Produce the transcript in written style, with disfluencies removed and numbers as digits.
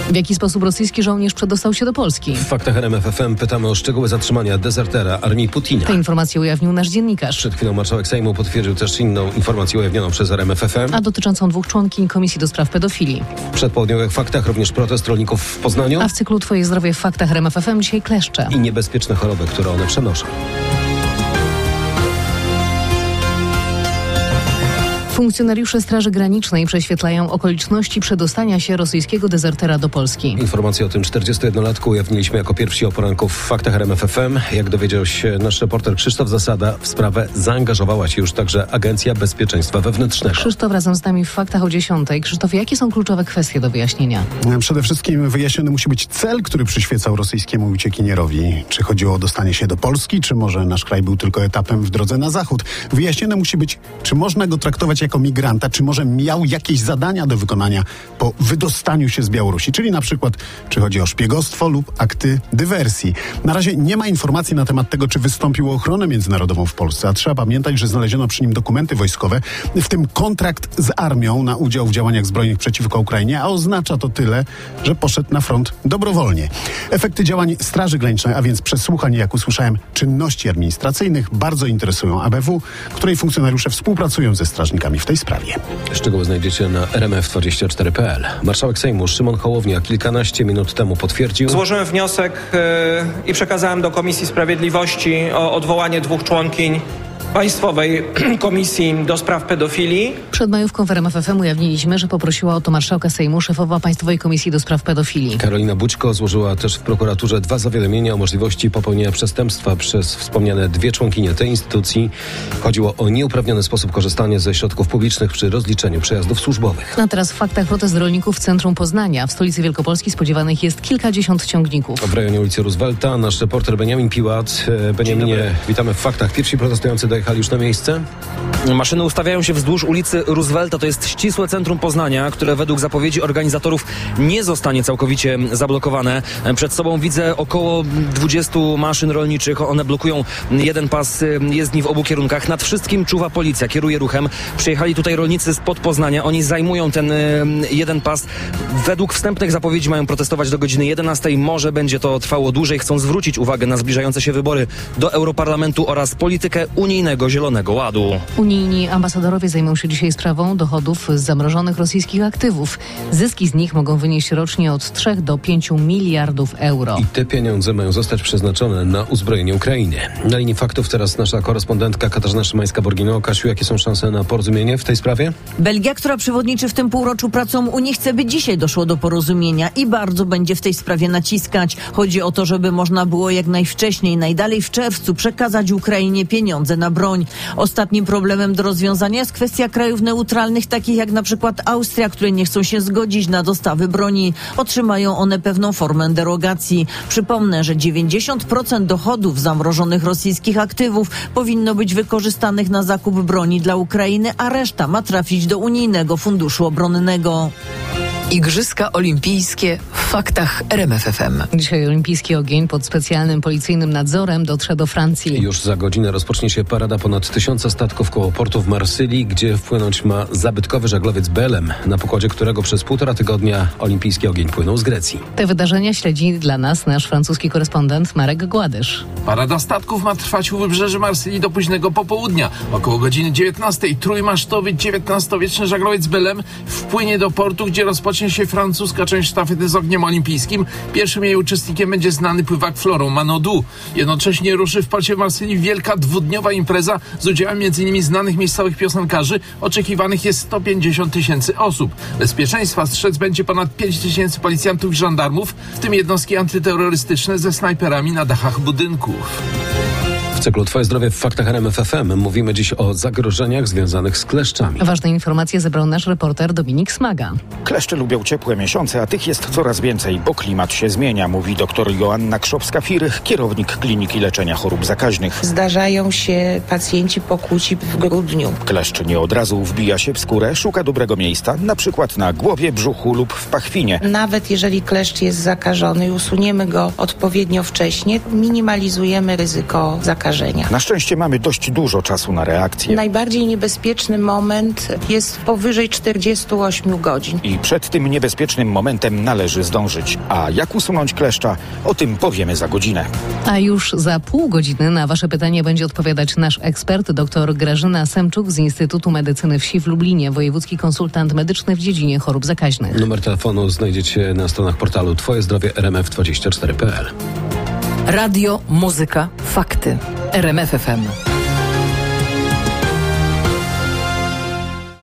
W jaki sposób rosyjski żołnierz przedostał się do Polski? W faktach RMF FM pytamy o szczegóły zatrzymania dezertera armii Putina. Tę informację ujawnił nasz dziennikarz. Przed chwilą marszałek Sejmu potwierdził też inną informację ujawnioną przez RMF FM. A dotyczącą 2 członkiń Komisji do Spraw Pedofilii. W przedpołudniowych faktach również protest rolników w Poznaniu. A w cyklu Twoje zdrowie w faktach RMF FM dzisiaj kleszcze. I niebezpieczne choroby, które one przenoszą. Funkcjonariusze Straży Granicznej prześwietlają okoliczności przedostania się rosyjskiego dezertera do Polski. Informacje o tym 41-latku ujawniliśmy jako pierwsi o poranku w faktach RMF FM. Jak dowiedział się nasz reporter Krzysztof Zasada, w sprawę zaangażowała się już także Agencja Bezpieczeństwa Wewnętrznego. Krzysztof razem z nami w faktach o 10:00. Krzysztof, jakie są kluczowe kwestie do wyjaśnienia? Przede wszystkim wyjaśniony musi być cel, który przyświecał rosyjskiemu uciekinierowi. Czy chodziło o dostanie się do Polski, czy może nasz kraj był tylko etapem w drodze na zachód? Wyjaśnione musi być, czy można go traktować jako migranta, czy może miał jakieś zadania do wykonania po wydostaniu się z Białorusi, czyli na przykład, czy chodzi o szpiegostwo lub akty dywersji. Na razie nie ma informacji na temat tego, czy wystąpił o ochronę międzynarodową w Polsce, a trzeba pamiętać, że znaleziono przy nim dokumenty wojskowe, w tym kontrakt z armią na udział w działaniach zbrojnych przeciwko Ukrainie, a oznacza to tyle, że poszedł na front dobrowolnie. Efekty działań Straży Granicznej, a więc przesłuchań, jak usłyszałem, czynności administracyjnych, bardzo interesują ABW, której funkcjonariusze współpracują ze strażnikami w tej sprawie. Szczegóły znajdziecie na rmf24.pl. Marszałek Sejmu Szymon Hołownia kilkanaście minut temu potwierdził: złożyłem wniosek i przekazałem do Komisji Sprawiedliwości o odwołanie 2 członkiń Państwowej Komisji do Spraw Pedofilii. Przed majówką w RMF FM ujawniliśmy, że poprosiła o to marszałka Sejmu szefowa Państwowej Komisji do Spraw Pedofilii. Karolina Bućko złożyła też w prokuraturze 2 zawiadomienia o możliwości popełnienia przestępstwa przez wspomniane 2 członkinie tej instytucji. Chodziło o nieuprawniony sposób korzystania ze środków publicznych przy rozliczeniu przejazdów służbowych. A teraz w faktach protest rolników w centrum Poznania. W stolicy Wielkopolski spodziewanych jest kilkadziesiąt ciągników. W rejonie ulicy Roosevelta nasz reporter Beniamin Piłat. Beniaminie, witamy w faktach. Pierwsi protestujący dojechali już na miejsce? Maszyny ustawiają się wzdłuż ulicy Roosevelta. To jest ścisłe centrum Poznania, które według zapowiedzi organizatorów nie zostanie całkowicie zablokowane. Przed sobą widzę około 20 maszyn rolniczych. One blokują jeden pas jezdni w obu kierunkach. Nad wszystkim czuwa policja, kieruje ruchem. Przyjechali tutaj rolnicy spod Poznania. Oni zajmują ten jeden pas. Według wstępnych zapowiedzi mają protestować do godziny 11. Może będzie to trwało dłużej. Chcą zwrócić uwagę na zbliżające się wybory do Europarlamentu oraz politykę unijnego Zielonego Ładu. Unijni ambasadorowie zajmą się dzisiaj sprawą dochodów z zamrożonych rosyjskich aktywów. Zyski z nich mogą wynieść rocznie od 3 do 5 miliardów euro. I te pieniądze mają zostać przeznaczone na uzbrojenie Ukrainy. Na linii faktów teraz nasza korespondentka Katarzyna Szymańska-Borgino. Kasiu, jakie są szanse na porozumienie w tej sprawie? Belgia, która przewodniczy w tym półroczu pracą Unii, chce, by dzisiaj doszło do porozumienia i bardzo będzie w tej sprawie naciskać. Chodzi o to, żeby można było jak najwcześniej, najdalej w czerwcu przekazać Ukrainie pieniądze na broń. Ostatnim problemem do rozwiązania jest kwestia krajów neutralnych, takich jak na przykład Austria, które nie chcą się zgodzić na dostawy broni. Otrzymają one pewną formę derogacji. Przypomnę, że 90% dochodów zamrożonych rosyjskich aktywów powinno być wykorzystanych na zakup broni dla Ukrainy, a reszta ma trafić do Unijnego Funduszu Obronnego. Igrzyska Olimpijskie w faktach RMF FM. Dzisiaj olimpijski ogień pod specjalnym policyjnym nadzorem dotrze do Francji. Już za godzinę rozpocznie się parada ponad 1000 statków koło portu w Marsylii, gdzie wpłynąć ma zabytkowy żaglowiec Belem, na pokładzie którego przez 1,5 tygodnia olimpijski ogień płynął z Grecji. Te wydarzenia śledzi dla nas nasz francuski korespondent Marek Gładysz. Parada statków ma trwać u wybrzeży Marsylii do późnego popołudnia. Około godziny 19 trójmasztowy XIX-wieczny żaglowiec Belem wpłynie do portu, gdzie rozpocznie się francuska część sztafety z ogniem olimpijskim. Pierwszym jej uczestnikiem będzie znany pływak Florent Manodou. Jednocześnie ruszy w porcie w Marsylii wielka 2-dniowa impreza z udziałem m.in. znanych miejscowych piosenkarzy. Oczekiwanych jest 150 000 osób. Bezpieczeństwa strzec będzie ponad 5000 policjantów i żandarmów, w tym jednostki antyterrorystyczne ze snajperami na dachach budynków. W cyklu Twoje zdrowie w faktach RMF FM mówimy dziś o zagrożeniach związanych z kleszczami. Ważne informacje zebrał nasz reporter Dominik Smaga. Kleszcze lubią ciepłe miesiące, a tych jest coraz więcej, bo klimat się zmienia, mówi dr Joanna Krzowska-Firych, kierownik Kliniki Leczenia Chorób Zakaźnych. Zdarzają się pacjenci pokuci w grudniu. Kleszcz nie od razu wbija się w skórę, szuka dobrego miejsca, na przykład na głowie, brzuchu lub w pachwinie. Nawet jeżeli kleszcz jest zakażony i usuniemy go odpowiednio wcześnie, minimalizujemy ryzyko zakażenia. zakażenia. Na szczęście mamy dość dużo czasu na reakcję. Najbardziej niebezpieczny moment jest powyżej 48 godzin. I przed tym niebezpiecznym momentem należy zdążyć. A jak usunąć kleszcza? O tym powiemy za godzinę. A już za pół godziny na wasze pytanie będzie odpowiadać nasz ekspert, dr Grażyna Semczuk z Instytutu Medycyny Wsi w Lublinie, wojewódzki konsultant medyczny w dziedzinie chorób zakaźnych. Numer telefonu znajdziecie na stronach portalu twojezdrowie.rmf24.pl. Radio, muzyka, fakty. RMF FM.